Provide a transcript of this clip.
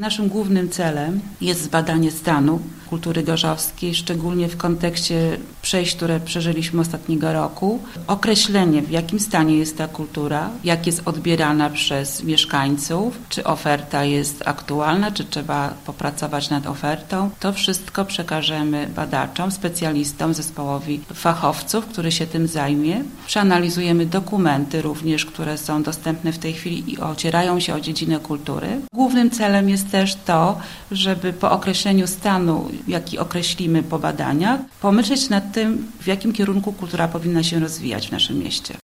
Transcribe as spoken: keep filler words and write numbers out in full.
Naszym głównym celem jest zbadanie stanu kultury gorzowskiej, szczególnie w kontekście przejść, które przeżyliśmy ostatniego roku. Określenie, w jakim stanie jest ta kultura, jak jest odbierana przez mieszkańców, czy oferta jest aktualna, czy trzeba popracować nad ofertą. To wszystko przekażemy badaczom, specjalistom, zespołowi fachowców, który się tym zajmie. Przeanalizujemy dokumenty również, które są dostępne w tej chwili i ocierają się o dziedzinę kultury. Głównym celem jest też to, żeby po określeniu stanu, jaki określimy po badaniach, pomyśleć nad tym, w jakim kierunku kultura powinna się rozwijać w naszym mieście.